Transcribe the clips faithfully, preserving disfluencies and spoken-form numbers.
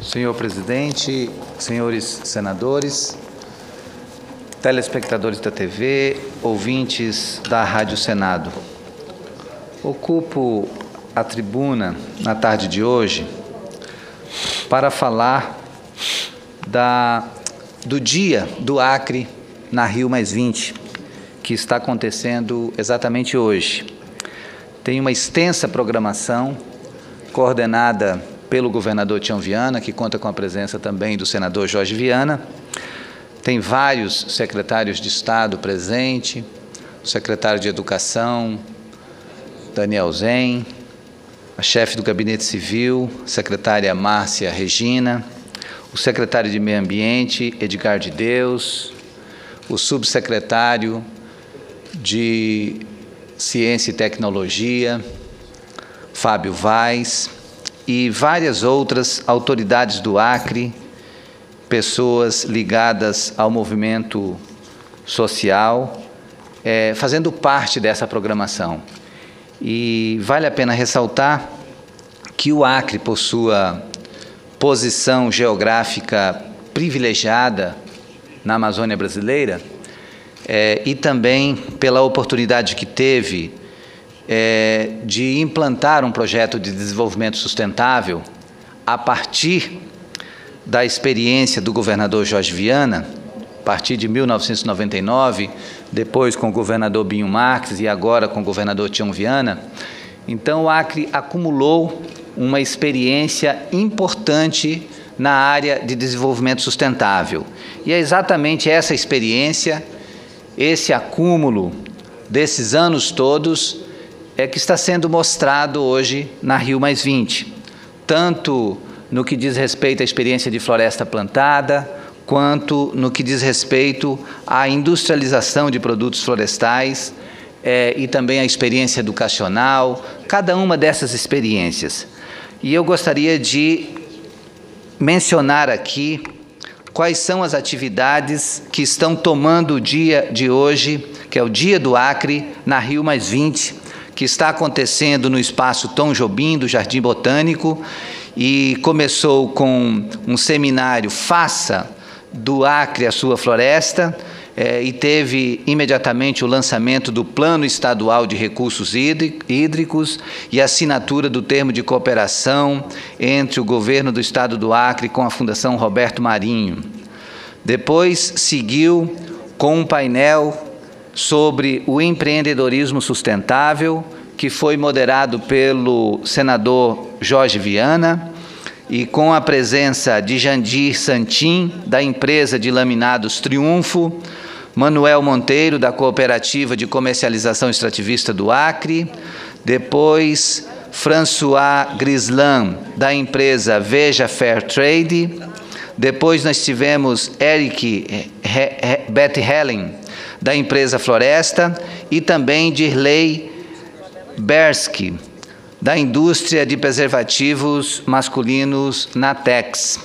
Senhor presidente, senhores senadores, telespectadores da T V, ouvintes da Rádio Senado. Ocupo a tribuna na tarde de hoje para falar da, do Dia do Acre na Rio mais vinte, que está acontecendo exatamente hoje. Tem uma extensa programação coordenada pelo governador Tião Viana, que conta com a presença também do senador Jorge Viana. Tem vários secretários de Estado presentes, o secretário de Educação, Daniel Zen, a chefe do Gabinete Civil, a secretária Márcia Regina, o secretário de Meio Ambiente, Edgar de Deus, o subsecretário de Ciência e Tecnologia, Fábio Vaz, e várias outras autoridades do Acre, pessoas ligadas ao movimento social, é, fazendo parte dessa programação. E vale a pena ressaltar que o Acre, por sua posição geográfica privilegiada na Amazônia brasileira, é, e também pela oportunidade que teve É, de implantar um projeto de desenvolvimento sustentável a partir da experiência do governador Jorge Viana, a partir de mil novecentos e noventa e nove, depois com o governador Binho Marques e agora com o governador Tião Viana. Então o Acre acumulou uma experiência importante na área de desenvolvimento sustentável. E é exatamente essa experiência, esse acúmulo desses anos todos, é que está sendo mostrado hoje na Rio mais vinte, tanto no que diz respeito à experiência de floresta plantada, quanto no que diz respeito à industrialização de produtos florestais é, e também à experiência educacional, cada uma dessas experiências. E eu gostaria de mencionar aqui quais são as atividades que estão tomando o dia de hoje, que é o Dia do Acre, na Rio mais vinte, que está acontecendo no espaço Tom Jobim, do Jardim Botânico, e começou com um seminário Faça do Acre a sua floresta, é, e teve imediatamente o lançamento do Plano Estadual de Recursos Hídricos e a assinatura do termo de cooperação entre o governo do estado do Acre com a Fundação Roberto Marinho. Depois seguiu com um painel sobre o empreendedorismo sustentável, que foi moderado pelo senador Jorge Viana, e com a presença de Jandir Santin, da empresa de laminados Triunfo, Manuel Monteiro, da Cooperativa de Comercialização Extrativista do Acre, depois François Grislan, da empresa Veja Fair Trade, depois nós tivemos Eric Beth Helen, da empresa Floresta, e também Dirley Bersky, da indústria de preservativos masculinos Natex.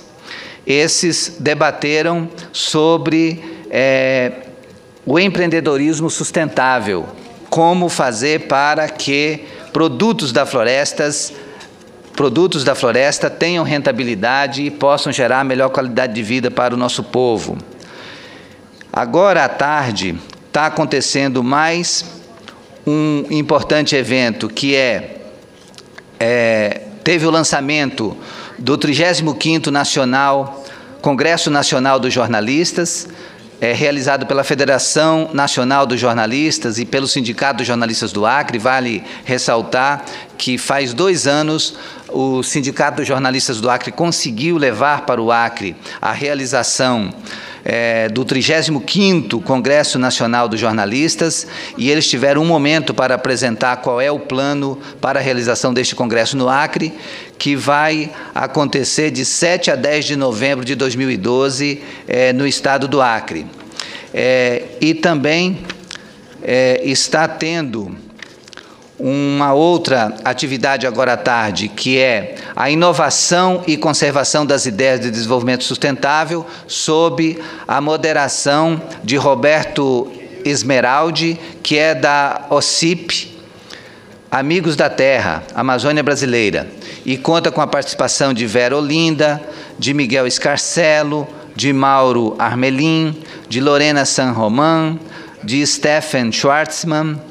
Esses debateram sobre é, o empreendedorismo sustentável, como fazer para que produtos da florestas, produtos da floresta tenham rentabilidade e possam gerar melhor qualidade de vida para o nosso povo. Agora à tarde está acontecendo mais um importante evento, que é, é teve o lançamento do trigésimo quinto Nacional, Congresso Nacional dos Jornalistas, é, realizado pela Federação Nacional dos Jornalistas e pelo Sindicato dos Jornalistas do Acre. Vale ressaltar que faz dois anos o Sindicato dos Jornalistas do Acre conseguiu levar para o Acre a realização É, do trigésimo quinto Congresso Nacional dos Jornalistas, e eles tiveram um momento para apresentar qual é o plano para a realização deste congresso no Acre, que vai acontecer de sete a dez de novembro de dois mil e doze, é, no estado do Acre. É, e também é, está tendo uma outra atividade agora à tarde, que é a inovação e conservação das ideias de desenvolvimento sustentável, sob a moderação de Roberto Esmeraldi, que é da O C I P, Amigos da Terra, Amazônia Brasileira, e conta com a participação de Vera Olinda, de Miguel Escarcelo, de Mauro Armelin, de Lorena San Román, de Stephen Schwartzman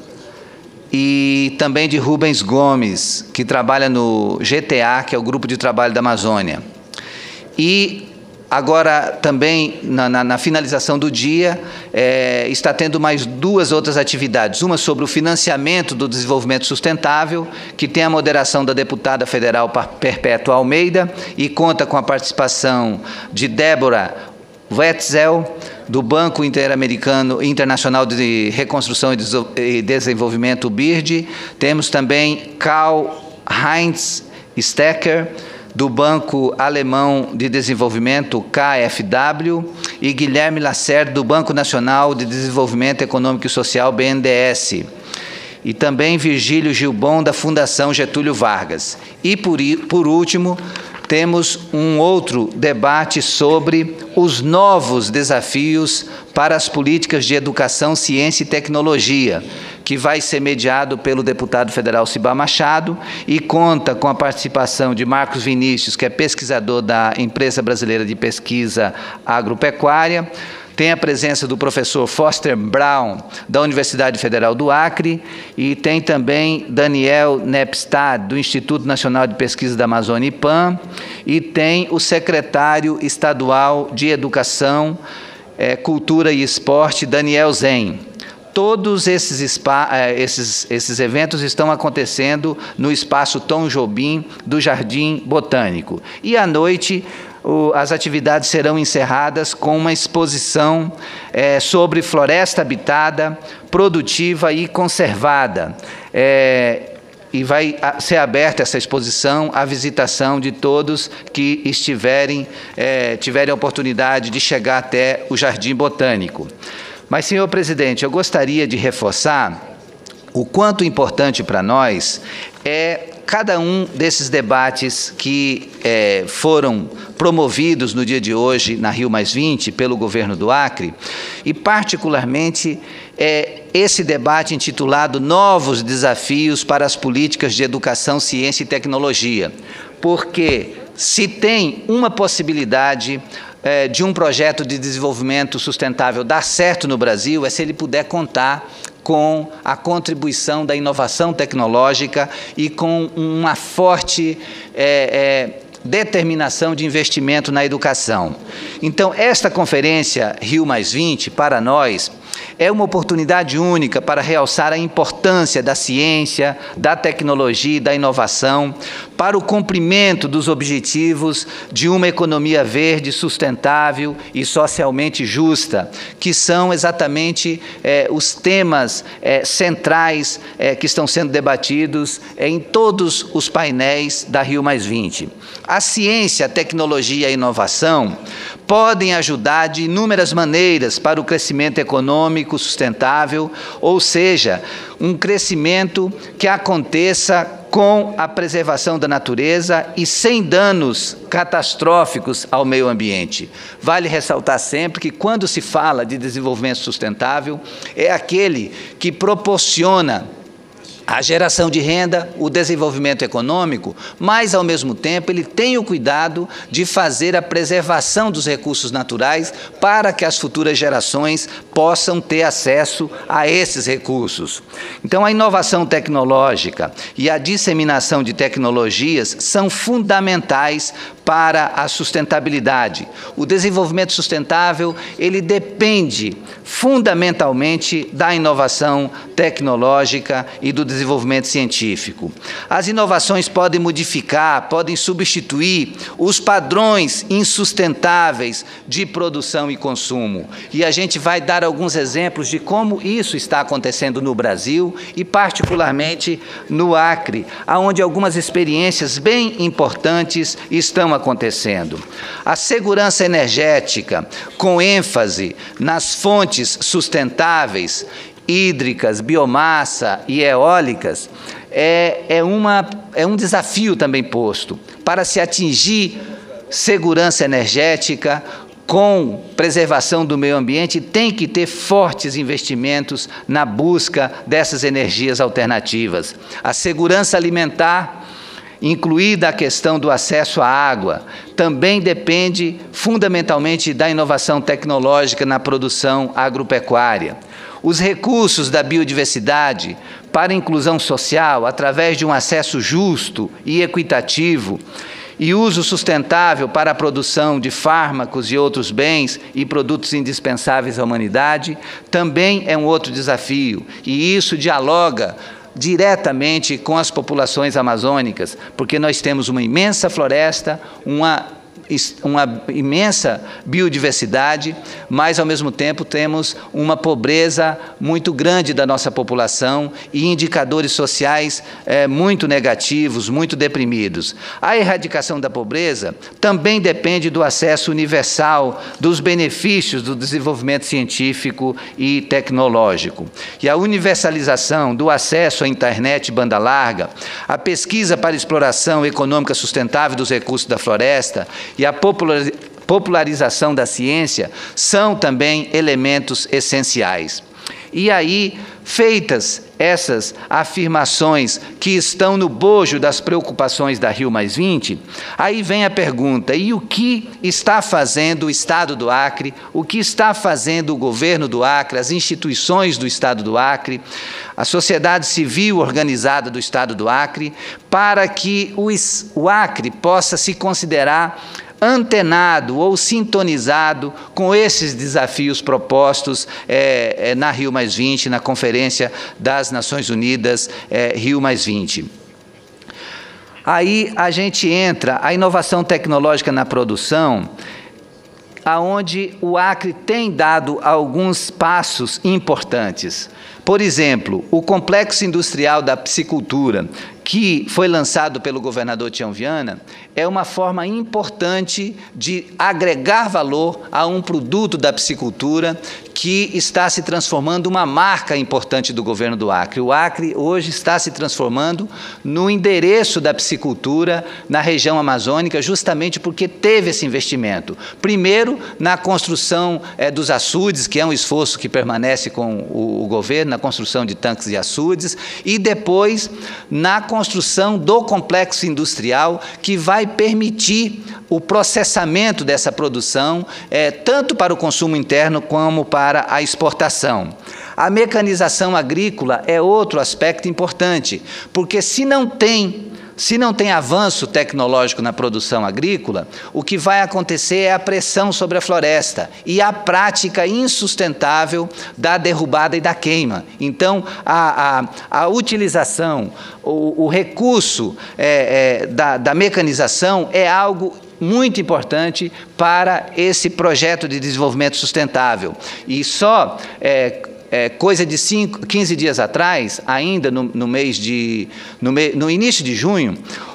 e também de Rubens Gomes, que trabalha no G T A, que é o Grupo de Trabalho da Amazônia. E agora, também, na, na, na finalização do dia, é, está tendo mais duas outras atividades. Uma sobre o financiamento do desenvolvimento sustentável, que tem a moderação da deputada federal Perpétua Almeida e conta com a participação de Débora Wetzel, do Banco Interamericano Internacional de Reconstrução e Desenvolvimento, B I R D. Temos também Karl-Heinz Stecker, do Banco Alemão de Desenvolvimento, K F W, e Guilherme Lacerda, do Banco Nacional de Desenvolvimento Econômico e Social, B N D E S. E também Virgílio Gilbon, da Fundação Getúlio Vargas. E, por, por último, temos um outro debate sobre os novos desafios para as políticas de educação, ciência e tecnologia, que vai ser mediado pelo deputado federal Cibá Machado e conta com a participação de Marcos Vinícius, que é pesquisador da Empresa Brasileira de Pesquisa Agropecuária. Tem a presença do professor Foster Brown, da Universidade Federal do Acre, e tem também Daniel Nepstad, do Instituto Nacional de Pesquisa da Amazônia, I P A M, e tem o secretário estadual de Educação, é, Cultura e Esporte, Daniel Zen. Todos esses, spa, esses, esses eventos estão acontecendo no Espaço Tom Jobim, do Jardim Botânico. E, à noite, o, as atividades serão encerradas com uma exposição é, sobre floresta habitada, produtiva e conservada. É, e vai ser aberta essa exposição à visitação de todos que estiverem, é, tiverem a oportunidade de chegar até o Jardim Botânico. Mas, senhor presidente, eu gostaria de reforçar o quanto importante para nós é cada um desses debates que é, foram promovidos no dia de hoje na Rio mais vinte pelo governo do Acre, e particularmente é, esse debate intitulado Novos Desafios para as Políticas de Educação, Ciência e Tecnologia, porque se tem uma possibilidade É, de um projeto de desenvolvimento sustentável dar certo no Brasil, é se ele puder contar com a contribuição da inovação tecnológica e com uma forte é, é, determinação de investimento na educação. Então, esta conferência Rio mais vinte, para nós, é uma oportunidade única para realçar a importância da ciência, da tecnologia e da inovação para o cumprimento dos objetivos de uma economia verde, sustentável e socialmente justa, que são exatamente é, os temas é, centrais é, que estão sendo debatidos é, em todos os painéis da Rio mais vinte. A ciência, a tecnologia e a inovação podem ajudar de inúmeras maneiras para o crescimento econômico sustentável, ou seja, um crescimento que aconteça com a preservação da natureza e sem danos catastróficos ao meio ambiente. Vale ressaltar sempre que, quando se fala de desenvolvimento sustentável, é aquele que proporciona a geração de renda, o desenvolvimento econômico, mas, ao mesmo tempo, ele tem o cuidado de fazer a preservação dos recursos naturais para que as futuras gerações possam ter acesso a esses recursos. Então, a inovação tecnológica e a disseminação de tecnologias são fundamentais para a sustentabilidade. O desenvolvimento sustentável, ele depende fundamentalmente da inovação tecnológica e do desenvolvimento científico. As inovações podem modificar, podem substituir os padrões insustentáveis de produção e consumo. E a gente vai dar alguns exemplos de como isso está acontecendo no Brasil e, particularmente, no Acre, onde algumas experiências bem importantes estão acontecendo. A segurança energética, com ênfase nas fontes sustentáveis, hídricas, biomassa e eólicas, é, é, uma, é um desafio também posto para se atingir segurança energética com preservação do meio ambiente, tem que ter fortes investimentos na busca dessas energias alternativas. A segurança alimentar, incluída a questão do acesso à água, também depende fundamentalmente da inovação tecnológica na produção agropecuária. Os recursos da biodiversidade para a inclusão social, através de um acesso justo e equitativo, e uso sustentável para a produção de fármacos e outros bens e produtos indispensáveis à humanidade, também é um outro desafio, e isso dialoga diretamente com as populações amazônicas, porque nós temos uma imensa floresta, uma uma imensa biodiversidade, mas, ao mesmo tempo, temos uma pobreza muito grande da nossa população e indicadores sociais é, muito negativos, muito deprimidos. A erradicação da pobreza também depende do acesso universal dos benefícios do desenvolvimento científico e tecnológico. E a universalização do acesso à internet e banda larga, a pesquisa para exploração econômica sustentável dos recursos da floresta e a popularização da ciência são também elementos essenciais. E aí, feitas essas afirmações que estão no bojo das preocupações da Rio mais vinte, aí vem a pergunta: e o que está fazendo o Estado do Acre, o que está fazendo o governo do Acre, as instituições do Estado do Acre, a sociedade civil organizada do Estado do Acre, para que o Acre possa se considerar antenado ou sintonizado com esses desafios propostos é, é, na Rio mais vinte, na Conferência das Nações Unidas é, Rio mais vinte. Aí a gente entra, a inovação tecnológica na produção, aonde o Acre tem dado alguns passos importantes. Por exemplo, o complexo industrial da piscicultura, que foi lançado pelo governador Tião Viana, é uma forma importante de agregar valor a um produto da piscicultura que está se transformando uma marca importante do governo do Acre. O Acre hoje está se transformando no endereço da piscicultura na região amazônica, justamente porque teve esse investimento. Primeiro, na construção é, dos açudes, que é um esforço que permanece com o, o governo, na construção de tanques e açudes, e depois na construção do complexo industrial, que vai permitir o processamento dessa produção, é, tanto para o consumo interno como para a exportação. A mecanização agrícola é outro aspecto importante, porque se não tem Se não tem avanço tecnológico na produção agrícola, o que vai acontecer é a pressão sobre a floresta e a prática insustentável da derrubada e da queima. Então, a, a, a utilização, o, o recurso é, é, da, da mecanização é algo muito importante para esse projeto de desenvolvimento sustentável. E só... É, É, coisa de cinco, quinze dias atrás, ainda no, no mês de, no, me, no início de junho,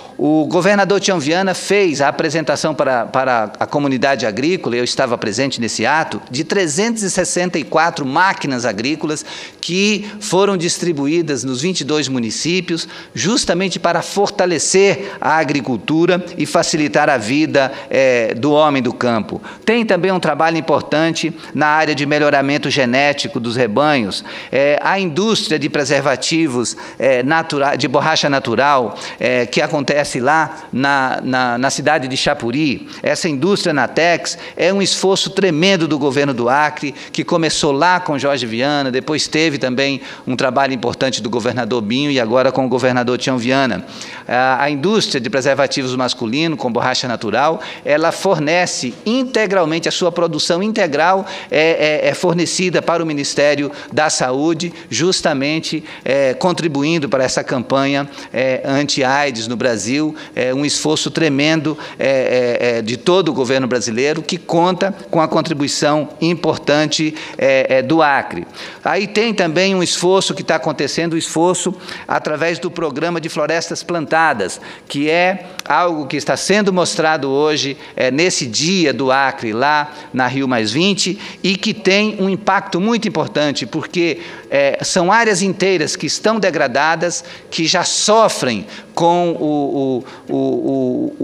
o governador Tião Viana fez a apresentação para, para a comunidade agrícola, eu estava presente nesse ato, de trezentas e sessenta e quatro máquinas agrícolas que foram distribuídas nos vinte e dois municípios, justamente para fortalecer a agricultura e facilitar a vida é, do homem do campo. Tem também um trabalho importante na área de melhoramento genético dos rebanhos, é, a indústria de preservativos é, natural, de borracha natural, é, que acontece lá na, na, na cidade de Chapuri. Essa indústria Natex é um esforço tremendo do governo do Acre, que começou lá com Jorge Viana, depois teve também um trabalho importante do governador Binho e agora com o governador Tião Viana. A, a indústria de preservativos masculino com borracha natural, ela fornece integralmente, a sua produção integral é, é, é fornecida para o Ministério da Saúde, justamente é, contribuindo para essa campanha é, anti-AIDS no Brasil. É um esforço tremendo é, é, de todo o governo brasileiro, que conta com a contribuição importante é, é, do Acre. Aí tem também um esforço que está acontecendo, o um esforço através do Programa de Florestas Plantadas, que é algo que está sendo mostrado hoje é, nesse dia do Acre, lá na Rio mais vinte, e que tem um impacto muito importante, porque é, são áreas inteiras que estão degradadas, que já sofrem com o, o, o, o,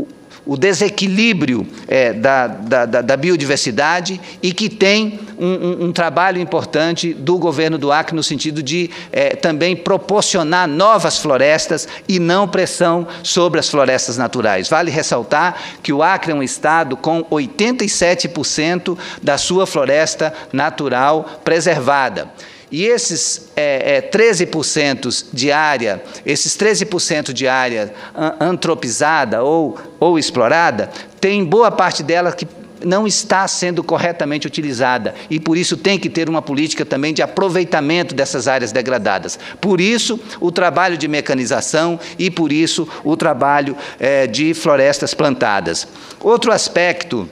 o desequilíbrio é, da, da, da biodiversidade e que tem um, um, um trabalho importante do governo do Acre no sentido de é, também proporcionar novas florestas e não pressão sobre as florestas naturais. Vale ressaltar que o Acre é um estado com oitenta e sete por cento da sua floresta natural preservada. E esses é, é, treze por cento de área, esses treze por cento de área antropizada ou, ou explorada, tem boa parte dela que não está sendo corretamente utilizada e, por isso, tem que ter uma política também de aproveitamento dessas áreas degradadas. Por isso, o trabalho de mecanização e, por isso, o trabalho é, de florestas plantadas. Outro aspecto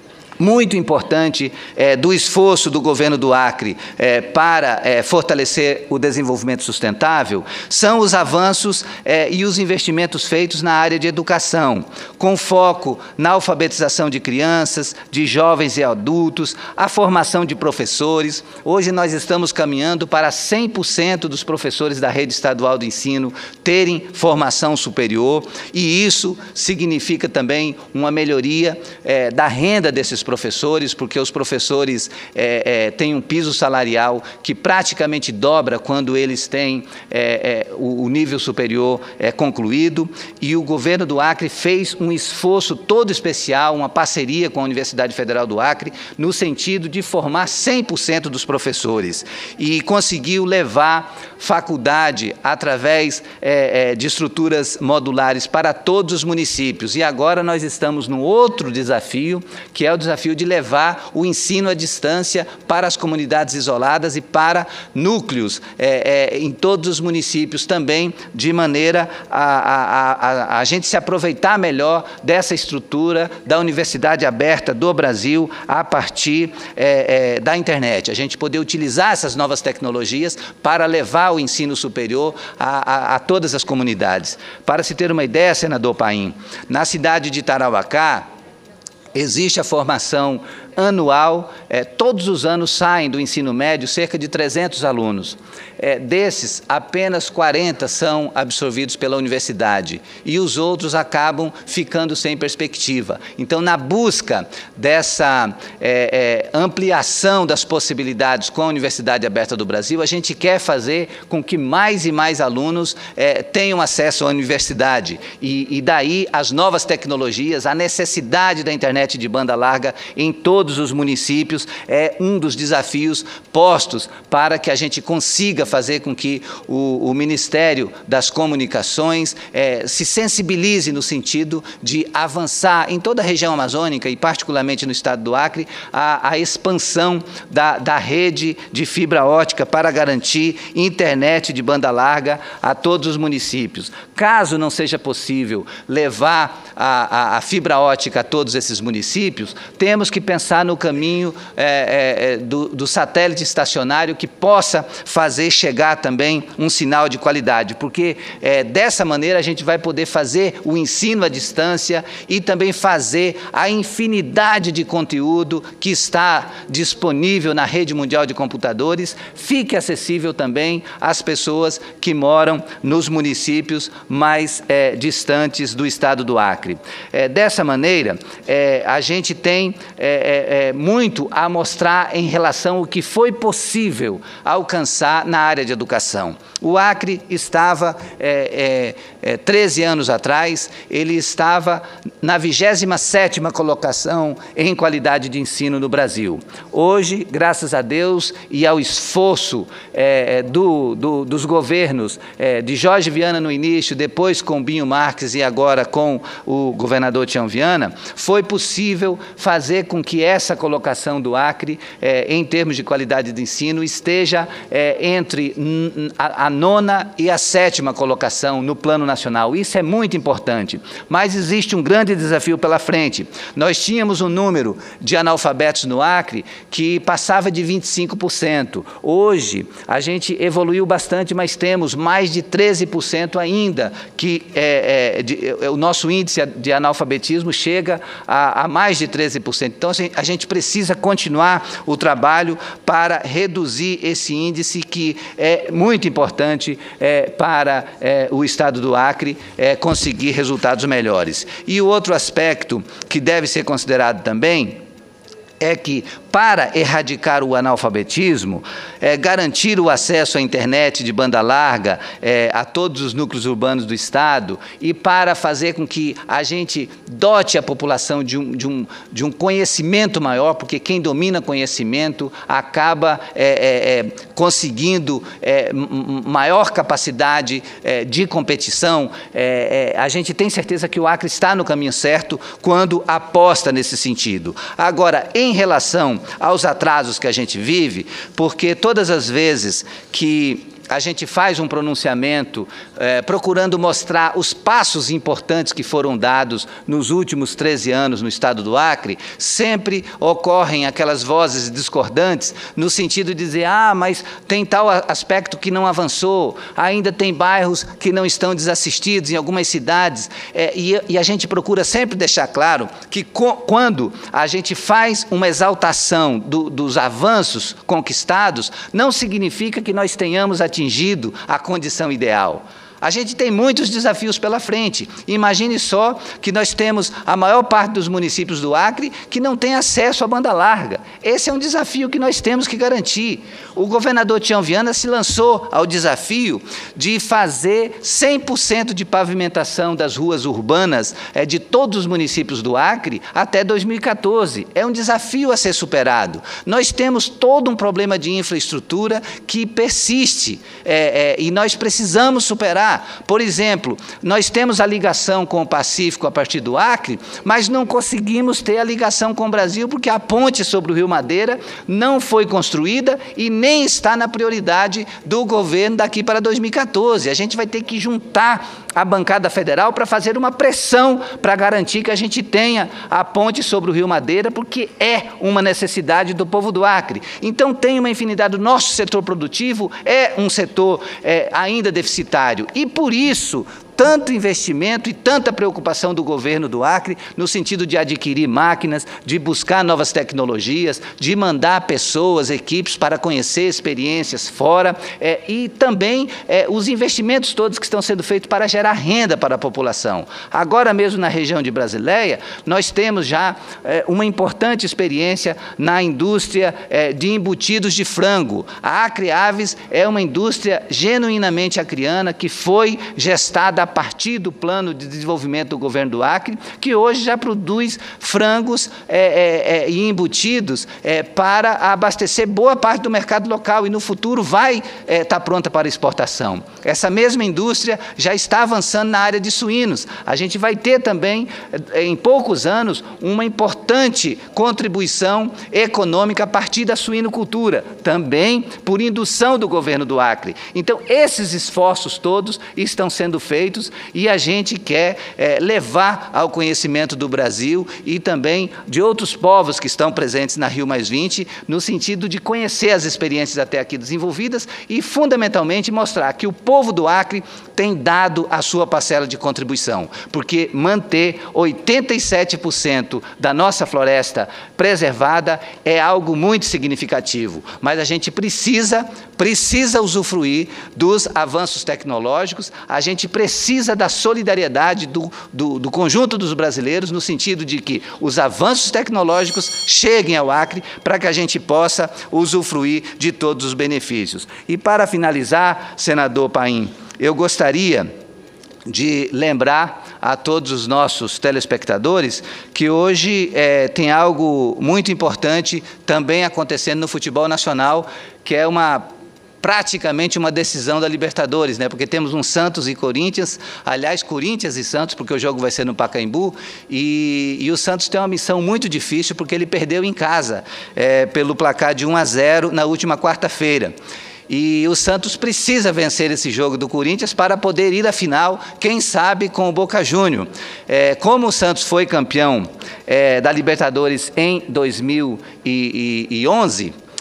muito importante é, do esforço do governo do Acre é, para é, fortalecer o desenvolvimento sustentável são os avanços é, e os investimentos feitos na área de educação, com foco na alfabetização de crianças, de jovens e adultos, a formação de professores. Hoje nós estamos caminhando para cem por cento dos professores da rede estadual de ensino terem formação superior, e isso significa também uma melhoria é, da renda desses professores, porque os professores é, é, têm um piso salarial que praticamente dobra quando eles têm é, é, o, o nível superior é, concluído, e o governo do Acre fez um esforço todo especial, uma parceria com a Universidade Federal do Acre, no sentido de formar cem por cento dos professores, e conseguiu levar faculdade através é, é, de estruturas modulares para todos os municípios. E agora nós estamos num outro desafio, que é o desafio de levar o ensino à distância para as comunidades isoladas e para núcleos é, é, em todos os municípios também, de maneira a, a, a, a gente se aproveitar melhor dessa estrutura da Universidade Aberta do Brasil a partir é, é, da internet. A gente poder utilizar essas novas tecnologias para levar o ensino superior a, a, a todas as comunidades. Para se ter uma ideia, senador Paim, na cidade de Tarauacá, existe a formação anual, é, todos os anos saem do ensino médio cerca de trezentos alunos. É, desses, apenas quarenta são absorvidos pela universidade e os outros acabam ficando sem perspectiva. Então, na busca dessa é, é, ampliação das possibilidades com a Universidade Aberta do Brasil, a gente quer fazer com que mais e mais alunos é, tenham acesso à universidade e, e daí as novas tecnologias, a necessidade da internet de banda larga em todos os municípios é um dos desafios postos para que a gente consiga fazer com que o, o Ministério das Comunicações é, se sensibilize no sentido de avançar em toda a região amazônica e particularmente no estado do Acre a, a expansão da, da rede de fibra ótica para garantir internet de banda larga a todos os municípios. Caso não seja possível levar a, a, a fibra ótica a todos esses municípios, temos que pensar no caminho é, é, do, do satélite estacionário que possa fazer chegar também um sinal de qualidade, porque é, dessa maneira a gente vai poder fazer o ensino à distância e também fazer a infinidade de conteúdo que está disponível na rede mundial de computadores, fique acessível também às pessoas que moram nos municípios mais é, distantes do estado do Acre. É, dessa maneira, é, a gente tem é, é, muito a mostrar em relação ao que foi possível alcançar na área de educação. O Acre estava, é, é, é, treze anos atrás, ele estava na vigésima sétima colocação em qualidade de ensino no Brasil. Hoje, graças a Deus e ao esforço é, do, do, dos governos é, de Jorge Viana no início, depois com Binho Marques e agora com o governador Tião Viana, foi possível fazer com que essa colocação do Acre, é, em termos de qualidade de ensino, esteja é, entre a, a nona e a sétima colocação no plano nacional. Isso é muito importante, mas existe um grande desafio pela frente. Nós tínhamos um número de analfabetos no Acre que passava de vinte e cinco por cento. Hoje, a gente evoluiu bastante, mas temos mais de treze por cento ainda, que é, é, de, é, o nosso índice de analfabetismo chega a, a mais de treze por cento. Então, a gente precisa continuar o trabalho para reduzir esse índice que é muito importante é, para é, o Estado do Acre é, conseguir resultados melhores. E o outro aspecto que deve ser considerado também é que, para erradicar o analfabetismo, é, garantir o acesso à internet de banda larga é, a todos os núcleos urbanos do Estado e para fazer com que a gente dote a população de um, de um, de um conhecimento maior, porque quem domina conhecimento acaba é, é, é, conseguindo é, maior capacidade é, de competição. É, é, a gente tem certeza que o Acre está no caminho certo quando aposta nesse sentido. Agora, em Em relação aos atrasos que a gente vive, porque todas as vezes que a gente faz um pronunciamento eh, procurando mostrar os passos importantes que foram dados nos últimos treze anos no Estado do Acre, sempre ocorrem aquelas vozes discordantes no sentido de dizer, ah, mas tem tal aspecto que não avançou, ainda tem bairros que não estão desassistidos em algumas cidades, eh, e, e a gente procura sempre deixar claro que co quando a gente faz uma exaltação do, dos avanços conquistados, não significa que nós tenhamos atingido atingido a condição ideal. A gente tem muitos desafios pela frente. Imagine só que nós temos a maior parte dos municípios do Acre que não tem acesso à banda larga. Esse é um desafio que nós temos que garantir. O governador Tião Viana se lançou ao desafio de fazer cem por cento de pavimentação das ruas urbanas é, de todos os municípios do Acre até dois mil e quatorze. É um desafio a ser superado. Nós temos todo um problema de infraestrutura que persiste é, é, e nós precisamos superar. Por exemplo, nós temos a ligação com o Pacífico a partir do Acre, mas não conseguimos ter a ligação com o Brasil porque a ponte sobre o Rio Madeira não foi construída e nem está na prioridade do governo daqui para dois mil e quatorze. A gente vai ter que juntar a bancada federal para fazer uma pressão para garantir que a gente tenha a ponte sobre o Rio Madeira, porque é uma necessidade do povo do Acre. Então, tem uma infinidade. O nosso setor produtivo é um setor é, ainda deficitário. E, por isso, tanto investimento e tanta preocupação do governo do Acre no sentido de adquirir máquinas, de buscar novas tecnologias, de mandar pessoas, equipes para conhecer experiências fora é, e também é, os investimentos todos que estão sendo feitos para gerar renda para a população. Agora mesmo na região de Brasileia, nós temos já é, uma importante experiência na indústria é, de embutidos de frango. A Acre Aves é uma indústria genuinamente acreana que foi gestada a partir do plano de desenvolvimento do governo do Acre, que hoje já produz frangos é, é, é, e embutidos é, para abastecer boa parte do mercado local e no futuro vai estar é, tá pronta para exportação. Essa mesma indústria já está avançando na área de suínos. A gente vai ter também, em poucos anos, uma importante contribuição econômica a partir da suinocultura, também por indução do governo do Acre. Então, esses esforços todos estão sendo feitos e a gente quer é, levar ao conhecimento do Brasil e também de outros povos que estão presentes na Rio mais vinte, no sentido de conhecer as experiências até aqui desenvolvidas e, fundamentalmente, mostrar que o povo do Acre tem dado a sua parcela de contribuição, porque manter oitenta e sete por cento da nossa floresta preservada é algo muito significativo, mas a gente precisa, precisa usufruir dos avanços tecnológicos, a gente precisa precisa da solidariedade do, do, do conjunto dos brasileiros, no sentido de que os avanços tecnológicos cheguem ao Acre para que a gente possa usufruir de todos os benefícios. E para finalizar, senador Paim, eu gostaria de lembrar a todos os nossos telespectadores que hoje é, tem algo muito importante também acontecendo no futebol nacional, que é uma praticamente uma decisão da Libertadores, né? Porque temos um Santos e Corinthians, aliás, Corinthians e Santos, porque o jogo vai ser no Pacaembu, e, e o Santos tem uma missão muito difícil, porque ele perdeu em casa, é, pelo placar de um a zero na última quarta-feira. E o Santos precisa vencer esse jogo do Corinthians para poder ir à final, quem sabe com o Boca Júnior. É, como o Santos foi campeão é, da Libertadores em dois mil e onze,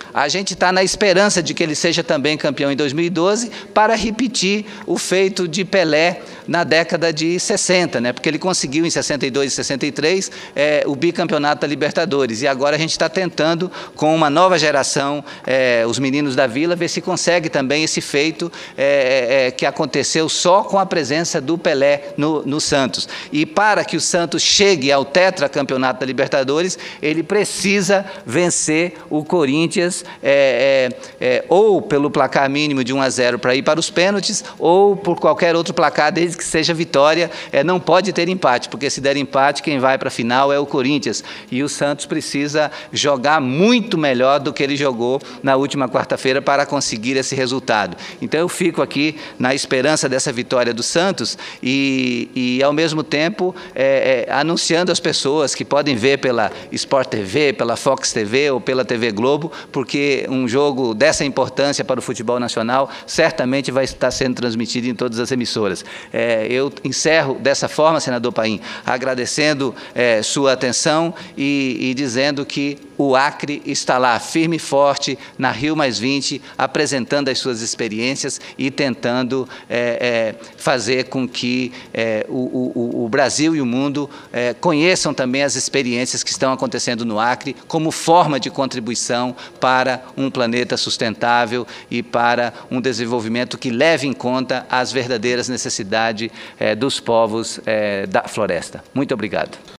a gente está na esperança de que ele seja também campeão em dois mil e doze, para repetir o feito de Pelé na década de sessenta, né? Porque ele conseguiu em sessenta e dois e sessenta e três é, o bicampeonato da Libertadores, e agora a gente está tentando, com uma nova geração, é, os meninos da Vila, ver se consegue também esse feito é, é, que aconteceu só com a presença do Pelé no, no Santos. E para que o Santos chegue ao tetracampeonato da Libertadores, ele precisa vencer o Corinthians é, é, é, ou pelo placar mínimo de um a zero para ir para os pênaltis, ou por qualquer outro placar, desde que seja vitória. É, não pode ter empate, porque se der empate, quem vai para a final é o Corinthians. E o Santos precisa jogar muito melhor do que ele jogou na última quarta-feira para conseguir esse resultado. Então eu fico aqui na esperança dessa vitória do Santos e, e ao mesmo tempo, é, é, anunciando às pessoas que podem ver pela Sport T V, pela Fox T V ou pela T V Globo, porque um jogo dessa importância para o futebol nacional certamente vai estar sendo transmitido em todas as emissoras. É, eu encerro dessa forma, senador Paim, agradecendo é, sua atenção e, e dizendo que o Acre está lá, firme e forte, na Rio mais vinte, apresentando as suas experiências e tentando é, é, fazer com que é, o, o, o Brasil e o mundo é, conheçam também as experiências que estão acontecendo no Acre como forma de contribuição para um planeta sustentável e para um desenvolvimento que leve em conta as verdadeiras necessidades é, dos povos é, da floresta. Muito obrigado.